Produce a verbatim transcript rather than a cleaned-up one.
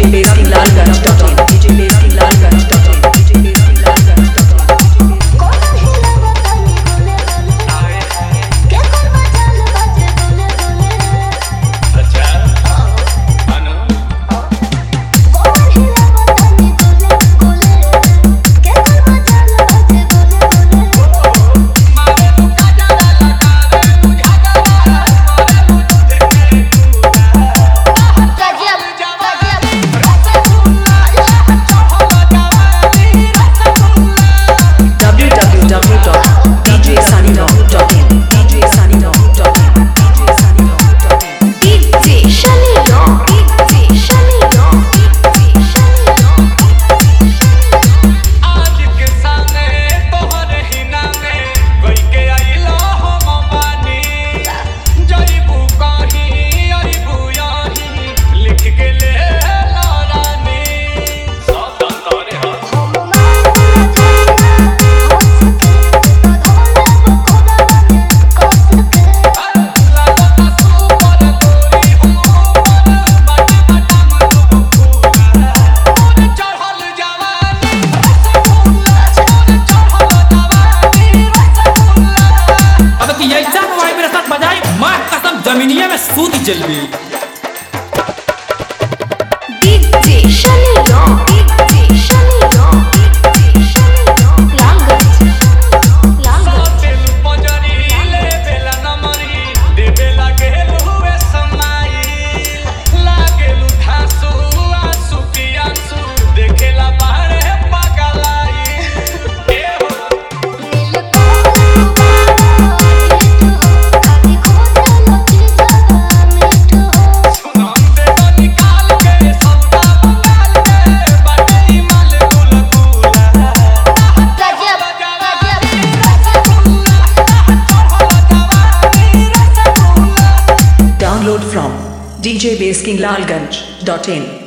DJ Basking Lalganj dot in DJ Basking Lalganj dot in DJ Basking Lalganj dot in जमीनिया में सूती जल गई DJ शनिया DJ शनिया डीजे शनिया लांगज लांगज तेलु पंजरी ले बेला नमरी दे बेला गेलु वे समाई लागेलु धासु आंसू की आंसू देखेला बाहरे पगलाई ए हो नील Download from D J Basking Lalganj dot in